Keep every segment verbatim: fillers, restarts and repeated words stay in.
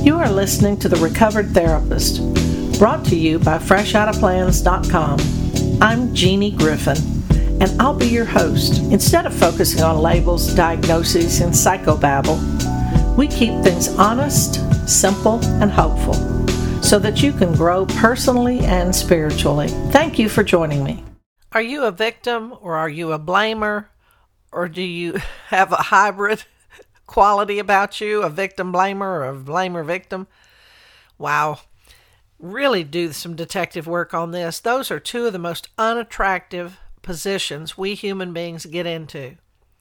You are listening to The Recovered Therapist, brought to you by fresh out of plans dot com. I'm Jeannie Griffin, and I'll be your host. Instead of focusing on labels, diagnoses, and psychobabble, we keep things honest, simple, and hopeful so that you can grow personally and spiritually. Thank you for joining me. Are you a victim or are you a blamer? Or do you have a hybrid quality about you, a victim blamer or a blamer victim? Wow. Really do some detective work on this. Those are two of the most unattractive positions we human beings get into.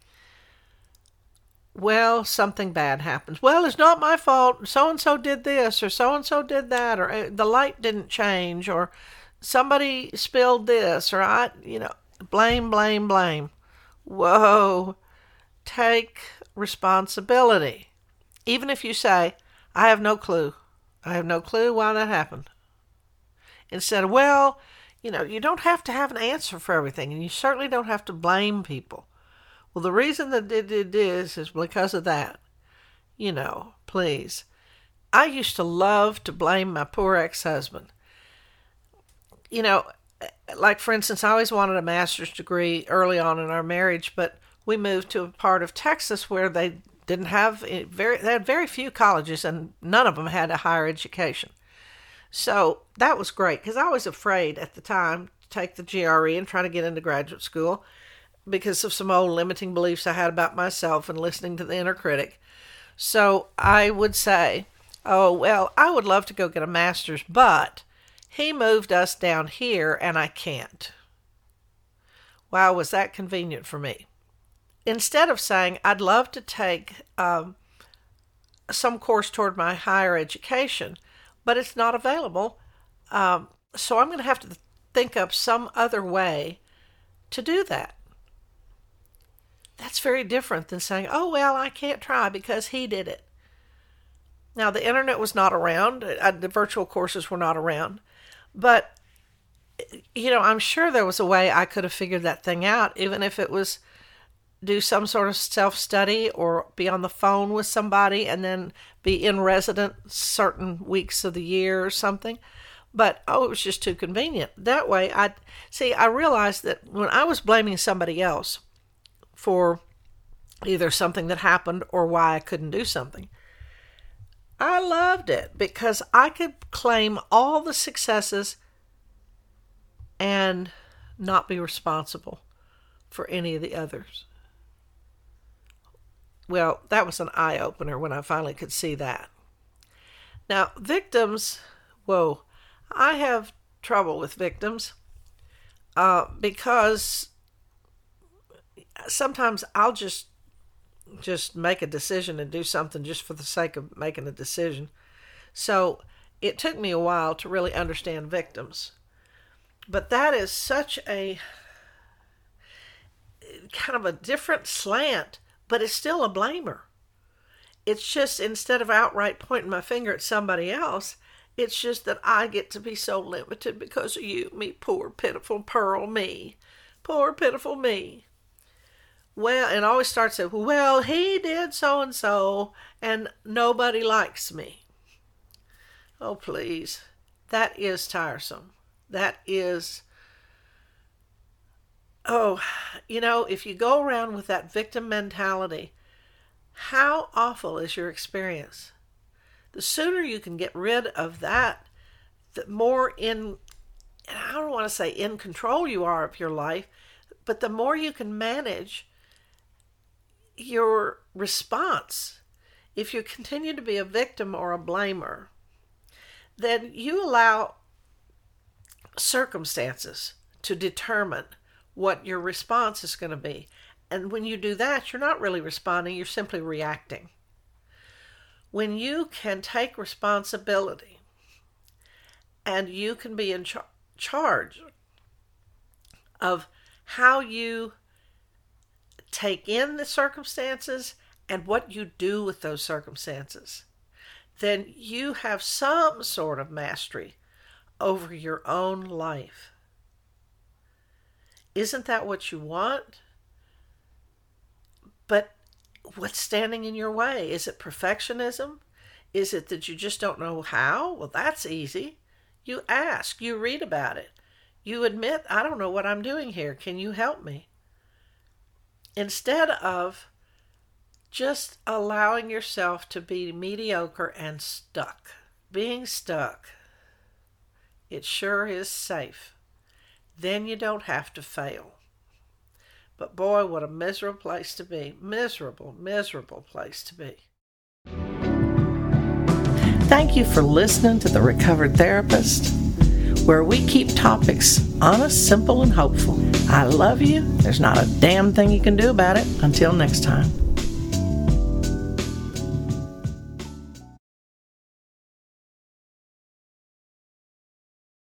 Well, something bad happens. Well, it's not my fault. So-and-so did this or so-and-so did that, or the light didn't change, or somebody spilled this, or I, you know, blame, blame, blame. Whoa, take responsibility. Even if you say, I have no clue. I have no clue why that happened. Instead of, well, you know, you don't have to have an answer for everything, and you certainly don't have to blame people. Well, the reason that they did this is because of that. You know, please. I used to love to blame my poor ex-husband. You know, like, for instance, I always wanted a master's degree early on in our marriage, but we moved to a part of Texas where they didn't have very, they had very few colleges, and none of them had a higher education. So that was great, because I was afraid at the time to take the G R E and try to get into graduate school because of some old limiting beliefs I had about myself and listening to the inner critic. So I would say, oh, well, I would love to go get a master's, but he moved us down here, and I can't. Wow, was that convenient for me. Instead of saying, I'd love to take um, some course toward my higher education, but it's not available, um, so I'm going to have to think up some other way to do that. That's very different than saying, oh, well, I can't try because he did it. Now, the internet was not around. The virtual courses were not around. But, you know, I'm sure there was a way I could have figured that thing out, even if it was do some sort of self-study or be on the phone with somebody and then be in resident certain weeks of the year or something. But, oh, it was just too convenient. That way, I see, I realized that when I was blaming somebody else for either something that happened or why I couldn't do something, I loved it because I could claim all the successes and not be responsible for any of the others. Well, that was an eye-opener when I finally could see that. Now, victims, whoa, I have trouble with victims uh, because sometimes I'll just just make a decision and do something just for the sake of making a decision. So it took me a while to really understand victims. But that is such a kind of a different slant, but it's still a blamer. It's just, instead of outright pointing my finger at somebody else, it's just that I get to be so limited because of you, me, poor, pitiful Pearl, me. Poor, pitiful me. Well, and always starts with, well, he did so-and-so, and nobody likes me. Oh, please. That is tiresome. That is, oh, you know, if you go around with that victim mentality, how awful is your experience? The sooner you can get rid of that, the more in, and I don't want to say in control you are of your life, but the more you can manage your response. If you continue to be a victim or a blamer, then you allow circumstances to determine what your response is going to be. And when you do that, you're not really responding, you're simply reacting. When you can take responsibility and you can be in char- charge of how you take in the circumstances and what you do with those circumstances, then you have some sort of mastery over your own life. Isn't that what you want? But what's standing in your way? Is it perfectionism? Is it that you just don't know how? Well, that's easy. You ask, you read about it. You admit, I don't know what I'm doing here. Can you help me? Instead of just allowing yourself to be mediocre and stuck. Being stuck, it sure is safe. Then you don't have to fail. But boy, what a miserable place to be. Miserable, miserable place to be. Thank you for listening to The Recovered Therapist, where we keep topics honest, simple, and hopeful. I love you. There's not a damn thing you can do about it. Until next time.